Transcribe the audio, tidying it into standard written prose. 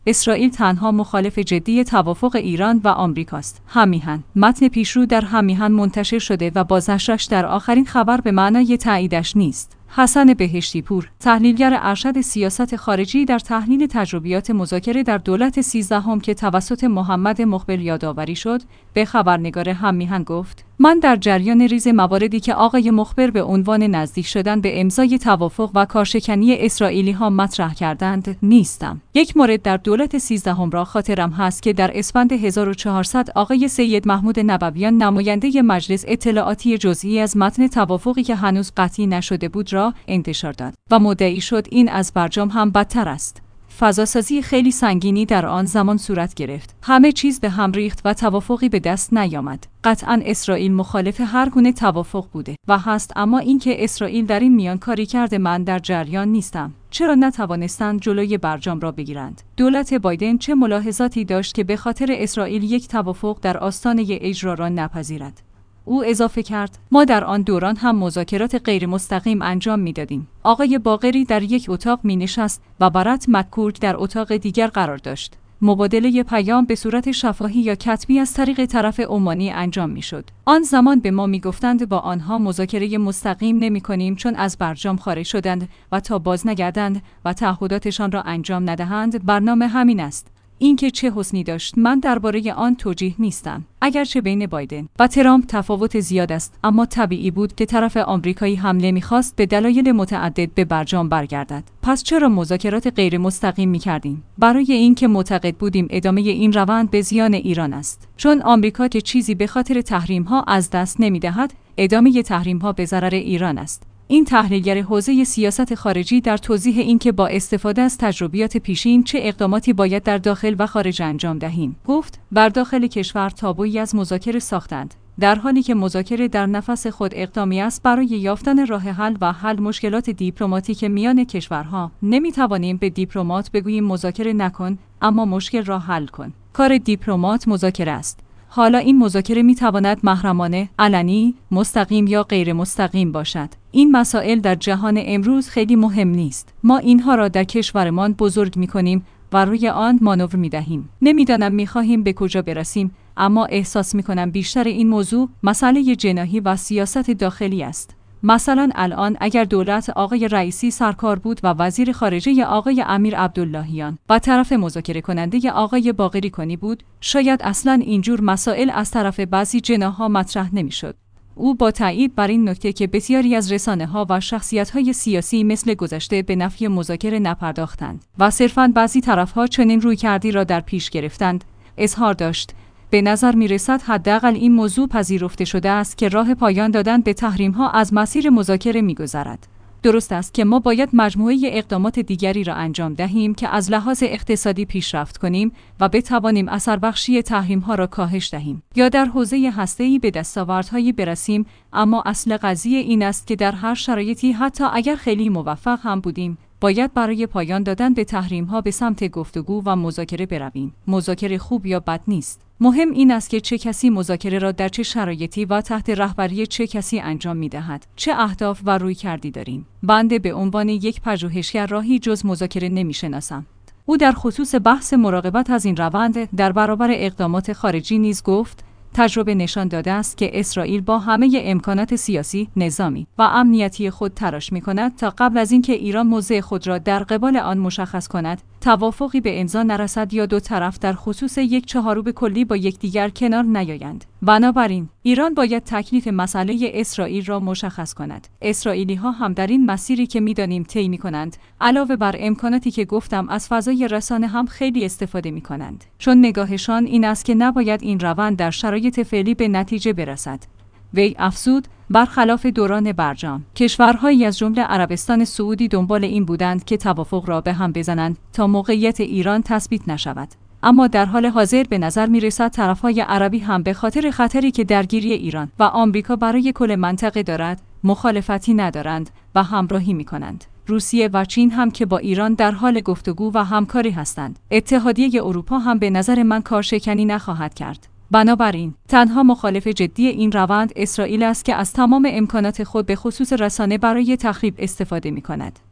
اسرائیل تنها مخالف جدی توافق ایران و آمریکاست. هممیهن. متن پیشرو در هممیهن منتشر شده و بازنشرش در آخرین خبر به معنای تاییدش نیست. حسن بهشتی پور، تحلیلگر ارشد سیاست خارجی، در تحلیل تجربیات مذاکره در دولت 13 که توسط محمد مقبل یادآوری شد، به خبرنگار هممیهن گفت: من در جریان ریز مواردی که آقای مخبر به عنوان نزدیک شدن به امضای توافق و کارشکنی اسرائیلی‌ها مطرح کردند نیستم. یک مورد در دولت 13 را خاطرم هست که در اسفند 1400 آقای سید محمود نبویان، نماینده مجلس، اطلاعاتی جزئی از متن توافقی که هنوز قطعی نشده بود را انتشار داد و مدعی شد این از برجام هم بدتر است. فضاسازی خیلی سنگینی در آن زمان صورت گرفت. همه چیز به هم ریخت و توافقی به دست نیامد. قطعاً اسرائیل مخالف هر گونه توافق بوده و هست، اما اینکه اسرائیل در این میان کاری کرده من در جریان نیستم. چرا نتوانستند جلوی برجام را بگیرند؟ دولت بایدن چه ملاحظاتی داشت که به خاطر اسرائیل یک توافق در آستانه اجرا را نپذیرد؟ او اضافه کرد: ما در آن دوران هم مذاکرات غیر مستقیم انجام میدادیم. آقای باقری در یک اتاق می نشست و برات مک‌کورد در اتاق دیگر قرار داشت. مبادله پیام به صورت شفاهی یا کتبی از طریق طرف عمانی انجام میشد. آن زمان به ما میگفتند با آنها مذاکره مستقیم نمی‌کنیم چون از برجام خارج شدند و تا باز نگردند و تعهداتشان را انجام ندهند برنامه همین است. اینکه چه حسنی داشت من درباره آن توجیه نیستم. اگرچه بین بایدن و ترامپ تفاوت زیاد است، اما طبیعی بود که طرف آمریکایی حمله می‌خواست به دلایل متعدد به برجام برگردد. پس چرا مذاکرات غیر مستقیم می‌کردیم؟ برای اینکه معتقد بودیم ادامه این روند به زیان ایران است. چون آمریکا که چیزی به خاطر تحریم‌ها از دست نمی‌دهد، ادامه تحریم‌ها به ضرر ایران است. این تحلیلگر حوزه سیاست خارجی در توضیح اینکه با استفاده از تجربیات پیشین چه اقداماتی باید در داخل و خارج انجام دهیم، گفت: بر داخل کشور تابویی از مذاکره ساختند، در حالی که مذاکره در نفس خود اقدامی است برای یافتن راه حل و حل مشکلات دیپلماتیک میان کشورها. نمی‌توانیم به دیپلمات بگوییم مذاکره نکن، اما مشکل را حل کن. کار دیپلمات مذاکره است. حالا این مذاکره می‌تواند محرمانه، علنی، مستقیم یا غیر مستقیم باشد. این مسائل در جهان امروز خیلی مهم نیست. ما اینها را در کشورمان بزرگ می‌کنیم و روی آن مانور می‌دهیم. نمی‌دانم می‌خواهیم به کجا برسیم، اما احساس می‌کنم بیشتر این موضوع مسئله جناحی و سیاست داخلی است. مثلا الان اگر دولت آقای رئیسی سرکار بود و وزیر خارجه آقای امیر عبداللهیان و طرف مذاکره کننده آقای باقری کنی بود، شاید اصلا اینجور مسائل از طرف بعضی جناح‌ها مطرح نمی‌شد. او با تأیید بر این نکته که بسیاری از رسانه‌ها و شخصیت‌های سیاسی مثل گذشته به نفی مذاکره نپرداختند و صرفاً بعضی طرف‌ها چنین رویکردی را در پیش گرفتند، اظهار داشت: به نظر می‌رسد حداقل این موضوع پذیرفته شده است که راه پایان دادن به تحریم‌ها از مسیر مذاکره می‌گذرد. درست است که ما باید مجموعه اقدامات دیگری را انجام دهیم که از لحاظ اقتصادی پیشرفت کنیم و بتوانیم اثربخشی تحریم‌ها را کاهش دهیم یا در حوزه هسته‌ای به دستاوردهایی برسیم، اما اصل قضیه این است که در هر شرایطی، حتی اگر خیلی موفق هم بودیم، باید برای پایان دادن به تحریم‌ها به سمت گفتگو و مذاکره برویم. مذاکره خوب یا بد نیست. مهم این است که چه کسی مذاکره را در چه شرایطی و تحت رهبری چه کسی انجام می‌دهد. چه اهداف و رویکردی داریم. بنده به عنوان یک پژوهشگر راهی جز مذاکره نمی‌شناسم. او در خصوص بحث مراقبت از این روند در برابر اقدامات خارجی نیز گفت: تجربه نشان داده است که اسرائیل با همه امکانات سیاسی، نظامی و امنیتی خود تلاش می‌کند تا قبل از اینکه ایران موضع خود را در قبال آن مشخص کند، توافقی به امضا نرسد یا دو طرف در خصوص یک چهارم کلی با یکدیگر کنار نیایند. بنابراین ایران باید تکلیف مسئله اسرائیل را مشخص کند. اسرائیلی‌ها هم در این مسیری که می‌دانیم طی می‌کنند، علاوه بر امکاناتی که گفتم از فضای رسانه هم خیلی استفاده می‌کنند، چون نگاهشان این است که نباید این روند در شرایط فعلی به نتیجه برسد. وی افزود: برخلاف دوران برجام، کشورهایی از جمله عربستان سعودی دنبال این بودند که توافق را به هم بزنند تا موقعیت ایران تثبیت نشود. اما در حال حاضر به نظر می‌رسد طرف‌های عربی هم به خاطر خطری که درگیری ایران و آمریکا برای کل منطقه دارد، مخالفتی ندارند و همراهی می‌کنند. روسیه و چین هم که با ایران در حال گفتگو و همکاری هستند. اتحادیه اروپا هم به نظر من کارشکنی نخواهد کرد. بنابراین تنها مخالف جدی این روند اسرائیل است که از تمام امکانات خود به خصوص رسانه برای تخریب استفاده می‌کند.